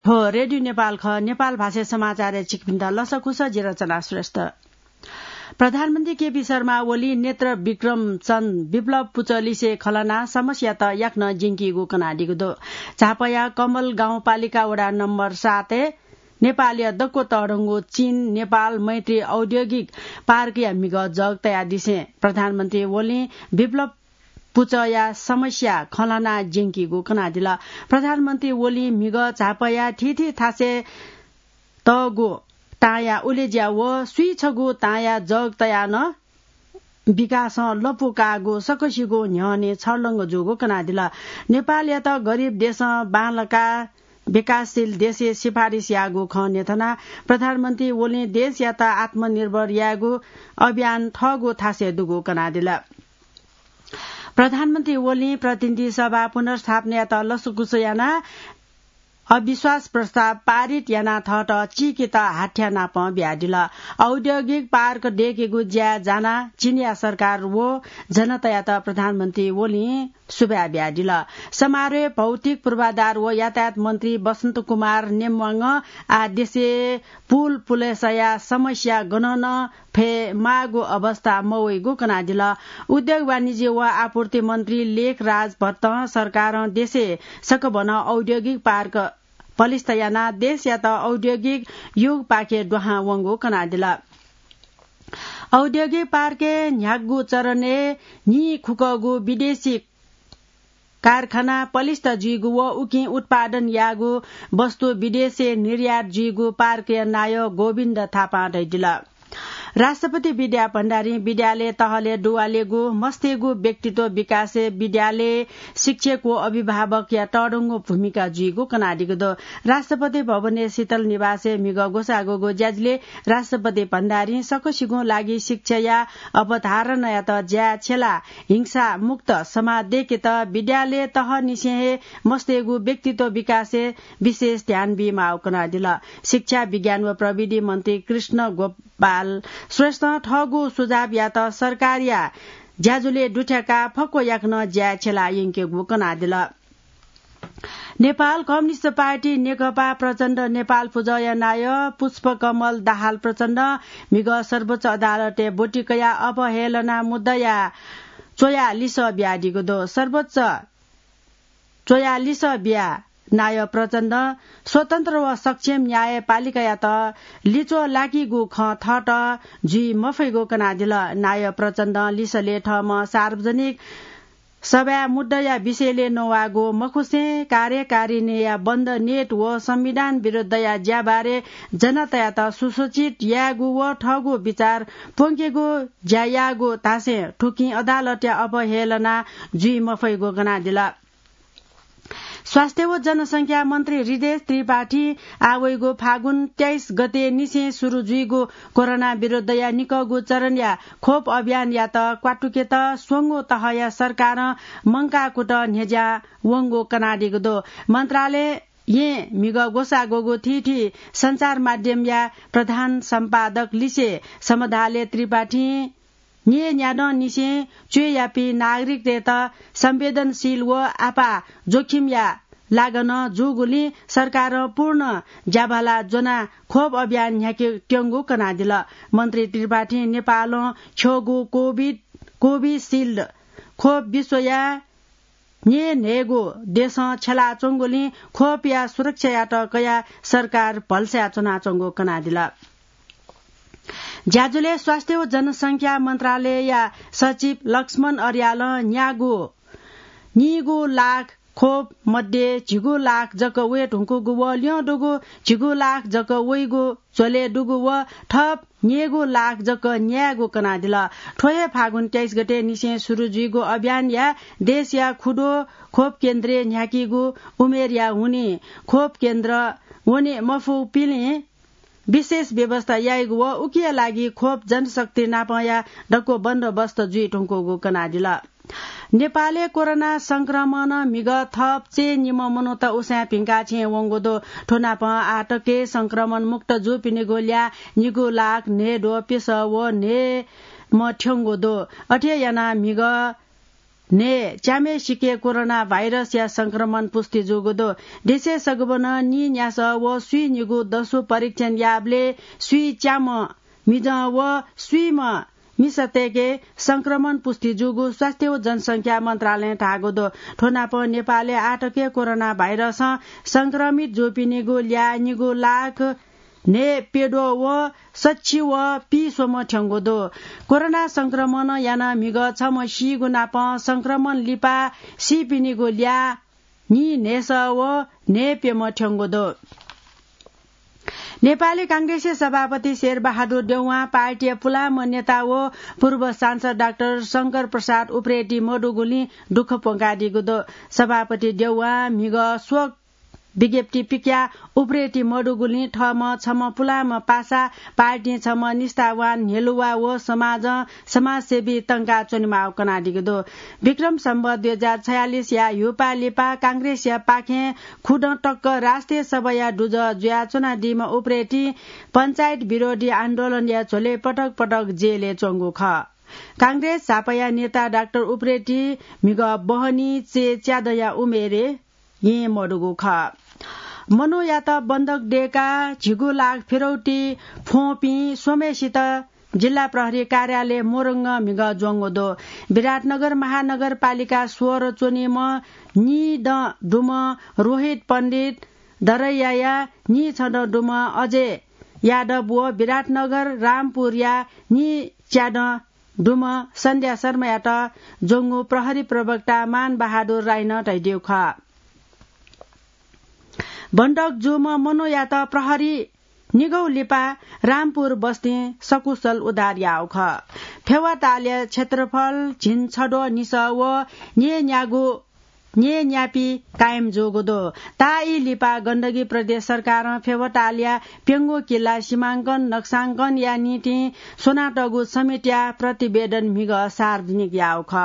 हो रेडियो नेपाल ख नेपाल भाषा समाचार चिकपिन्दा लसकुस जिरचना श्रेष्ठ प्रधानमन्त्री केपी शर्मा ओली नेत्र विक्रम चन्द विप्लव पुचलिसे खलना समस्या त याक्न जिङ्कीगु कनाडीगु दो झापया कमल गाउँपालिका वडा नम्बर 7 नेपाली अध्यक्ष तडङ्गो चीन नेपाल मैत्री औद्योगिक पार्क या मिग जग तया दिसे प्रधानमन्त्री ओली विप्लव पुचया समस्या खलना जिङ्कीगु कनाडिला प्रधानमन्त्री ओली मिग झापया ठिठी थासे तगो ताया उलेज्या व सुइछगु ताया जग तया न विकास लपुकागो सकसिगो न्हने छर्लङ्ग जोगो कनाडिला नेपाल या त गरीब देश बालका विकासशील देशे सिफारिस यागो ख नेथना प्रधानमन्त्री ओली देश या त आत्मनिर्भर यागो अभियान ठगो थासे दुगो कनाडिला प्रधानमन्त्री ओली प्रतिनिधि सभा पुनर्स्थापना या त लसुकुस याना अविश्वास प्रस्ताव पारित याना थट चिकित हाठ्याना प ब्याडिला औद्योगिक पार्क डेकेगु ज्या जाना चिनिया सरकार वो जनता त प्रधानमन्त्री ओली सुब्या ब्याडिला समारोह भौतिक पूर्वाधार व यातायात मन्त्री वसन्त कुमार नेमवाङ आ देशे पुल पुलेसया समस्या गणन फे मागो अवस्था मवैगो कनाडिला उद्योग वाणिज्य व आपूर्ति मन्त्री लेख राज भट्ट सरकार देशे सकबन औद्योगिक पार्क पलिस्तयाना देश या त औद्योगिक युग पाके डोहा वंगो कनाडिला औद्योगिक पार्के न्यागु चरने नि खुकगु विदेशी कारखाना पलिस्त जुइगु व उकि उत्पादन यागु वस्तु विदेशी निर्यात जुइगु पार्क नाय गोविन्द थापा दैदिला राष्ट्रपति विद्या भण्डारी विद्यालय तहले डुवालेगु मस्तेगु व्यक्तित्व विकासे विद्यालय शिक्षकको अभिभावक या टडुङ्गो भूमिका जुइगु कनाडीगु दो राष्ट्रपति भवने शीतल निवासे मिग गोसागोगो ज्याजले राष्ट्रपति भण्डारी सकसिगु लागि शिक्षा या अवधारणा या त ज्या छेला हिंसा मुक्त समाज देखे त विद्यालय तह निसे मस्तेगु व्यक्तित्व विकासे विशेष ध्यान बिमाउ कनाडीला शिक्षा विज्ञान व प्रविधि मन्त्री कृष्ण गोपाल श्रेष्ठ ठगु सुझाव या त सरकार या ज्याजुले डुठ्याका फको याक्न ज्या छेला यङ्केगु कनाडिला नेपाल कम्युनिस्ट पार्टी नेकपा प्रचण्ड नेपाल पूजय नाय पुष्पकमल दाहाल प्रचण्ड मिग सर्वोच्च अदालते बोटिकया अपहेलना मुद्दया 44 ब्याडीको दो सर्वोच्च 44 ब्या नाय प्रचण्ड स्वतन्त्र व सक्षम न्यायपालिका या त लिचो लाकीगु ख थट जुई मफैगो कनाडिल नाय प्रचण्ड लिसले ठम सार्वजनिक सभा मुद्दया विषयले नवागो मखुसे कार्यकारिणी या बन्द नेट व संविधान विरुद्ध या ज्याबारे जनता या त सुसूचित यागु व ठगु विचार पोंकेगो ज्यायागो तासे ठुकी अदालत या अपहेलना जुई मफैगो कनाडिल स्वास्थ्य व जनसंख्या मन्त्री हृदय त्रिपाठी आवैगो फागुन 23 गते निसे सुरु जुइगो कोरोना विरुद्ध या निकगो चरण या खोप अभियान या त क्वाटुके त सोंगो तह या सरकार मंकाकुट नेजा वंगो कनाडीगो दो मन्त्रालय ये मिग गोसा गोगो थीठी संचार माध्यम या प्रधान सम्पादक लिसे समधाले त्रिपाठी nye न्यानो निसे चुयापी नागरिक त संवेदनशील व आपा जोखिम या लागन जुगुली सरकार पूर्ण जाबाला जना खोप अभियान न्याके ट्यंगु कनादिल मन्त्री त्रिपाठी नेपाल छगु कोभिशील्ड खोप विश्वया nye नेगो देश छला चंगोली खोप या सुरक्षा या त कया सरकार भल्स्या चना चंगो कनादिल ज्याजुले स्वास्थ्य व जनसंख्या मन्त्रालय या सचिव लक्ष्मण अर्याल निगु लाख खोप मध्ये झिगु लाख जक वे ढुङ्कुगु व ल्यो डुगु झिगु लाख जक वेगु चले डुगु व थप नेगु लाख जक न्यागु कनादिल ठोये फागुन 23 गते निसे सुरु जुइगु अभियान या देश या खुडो खोप केन्द्र न्याकीगु उमेर या हुने खोप केन्द्र हुने मफु पिले विशेष व्यवस्था याइगु व उकिया लागि खोप जनशक्ति नापया डको बन्दोबस्त जुइ ठुङ्कोगु कनादिल नेपालले कोरोना संक्रमण मिग थप चे निम मनोत उसा पिंका छे वंगोदो ठोना प आटके संक्रमण मुक्त जु पिनेगोल्या निगु लाख ने डो पिस व ने म ठ्यंगोदो अठे याना मिग ने च्यामे सिके कोरोना भाइरस या संक्रमण पुष्टि जोगदो देशे सगबन नि न्यास व सुई निगु दसो परीक्षण याबले सुई च्याम मिज व सुईमा मिसतेके संक्रमण पुष्टि जुगु स्वास्थ्य व जनसंख्या मन्त्रालय ठागोदो ठोनाप नेपालले 8 के कोरोना भाइरस संक्रमित जोपिनेगु ल्या निगु लाख ने पेडो व सच्ची व पी सोम ठ्याङ्गोदो कोरोना संक्रमण याना मिग छम सी गुनाप संक्रमण लिपा सी पिनिगो ल्या नि नेस व ने पेम ठ्याङ्गोदो नेपाली कांग्रेस सभापति शेरबहादुर देउवा पार्टी पुलाम नेता व पूर्व सांसद डाक्टर शंकर प्रसाद उप्रेती मडुगुली दुःख पोंगादिगो सभापति देउवा मिग शोक विज्ञप्ति पिक्या उप्रेती मडुगुली ठम छम पुलाम पासा पार्टी छम निष्ठावान हेलुवा व समाजसेवी तंका चुनिमा कनादिगो विक्रम सम्वत 2046 या युपा लिपा कांग्रेस या पाखे खुड टक्क राष्ट्रिय सभा या डुज जुया चुनादीमा उप्रेती पंचायत विरोधी आन्दोलन या झोले पटक पटक जेले चोंगु ख कांग्रेस झापया नेता डाक्टर उप्रेती मिग बहनी चे च्यादया उमेरे ये मडुगु ख मनो या त बन्दक डेका झिगु लाग फिरौटी फोपी सोमेसित जिल्ला प्रहरी कार्यालय मोरंग मिग जोंगोदो विराटनगर महानगरपालिका स्वर चोनीम नि द डुम रोहित पण्डित दरैया नि छड डुम अजय यादव व विराटनगर रामपुर या नि च्याड डुम सन्ध्या शर्मा या त जोंगु प्रहरी प्रवक्ता मान बहादुर राई न तैदेउ ख बन्दक जुम मनो या त प्रहरी निगौ लिपा रामपुर बस्ती सकुशल उधार याउ ख फेवा ताले क्षेत्रफल झिन छडो निस व ने न्यापी कायम जोगोदो ताई लिपा गण्डकी प्रदेश सरकार फेवटालिया पेंगो किल्ला सीमांकन नक्सांकन या नीति सोनाटगु समितिया प्रतिवेदन मिग सार्वजनिक याउ ख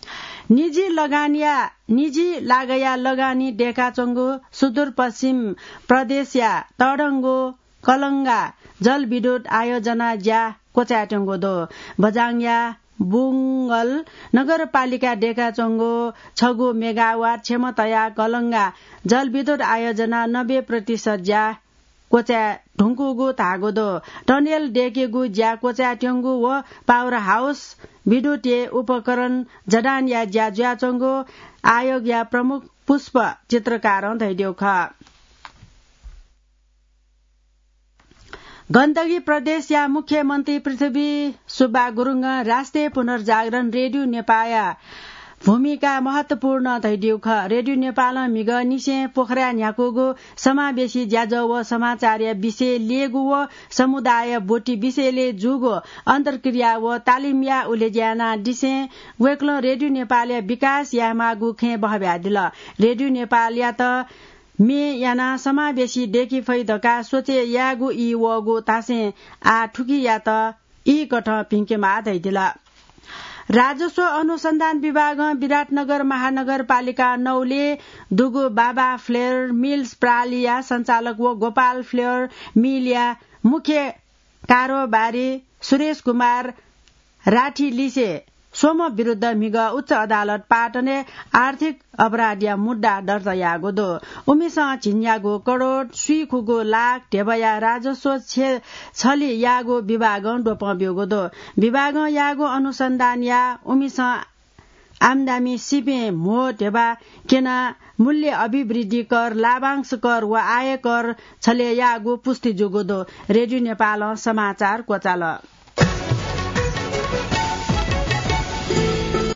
निजी लागया लगानी डेकाचंगो सुदूरपश्चिम प्रदेश या तडंगो कलंगा जल विद्युत आयोजना ज्या कोचाटंगो दो बजाङया बुंगल नगरपालिका डेकाचंगो 6 मेगावाट क्षमताया कलंगा जल विद्युत आयोजना 90% ज्या कोचा ढुङ्कुगु धागोदो टनेल डेकेगु ज्या कोचा ट्यंगु व पावर हाउस विद्युतीय उपकरण जडान या ज्या ज्याचंगो आयोग या प्रमुख पुष्प चित्रकार धैदेउ ख गण्डकी प्रदेश या मुख्यमन्त्री पृथ्वी सुब्बा गुरुङ राष्ट्रिय पुनर्जागरण रेडियो नेपाया भूमिका महत्वपूर्ण धैदेउ ख रेडियो नेपाल मिग निसे पोखरा न्याकुगो समावेशी ज्याज व समाचार विषय लिएगु व समुदाय बोटी विषयले जुगो अन्तर्क्रिया व तालिम या उलेज्याना दिसे वेक्लो रेडियो नेपाल विकास या मागु खे बहब्यादिल रेडियो नेपाल या त मे याना समावेशी देखि फैदका सोचे यागु ई वगु तासे आ ठुकी या त ई कठ पिंकेमा धैदिला राजस्व अनुसन्धान विभाग विराटनगर महानगरपालिका 9ले दुगु बाबा फ्लेयर मिल्स प्रालिया संचालक व गोपाल फ्लेयर मिलिया मुख्य कारोबारी सुरेश कुमार राठी लिसे सोम विरुद्ध मिग उच्च अदालत पाटने आर्थिक अपराध या मुद्दा दर्ता यागो उमेश झिन्यागो करोड सुईखुगो लाख ढेबया राजस्व छली यागो विभाग डोप ब्योगो विभाग यागो अनुसन्धान या उमेश आमदामी सिपे मो ढेबा केना मूल्य अभिवृद्धि कर लाभांश कर व आय कर छले यागो पुष्टि जोगो रेडियो नेपाल समाचार कोचाल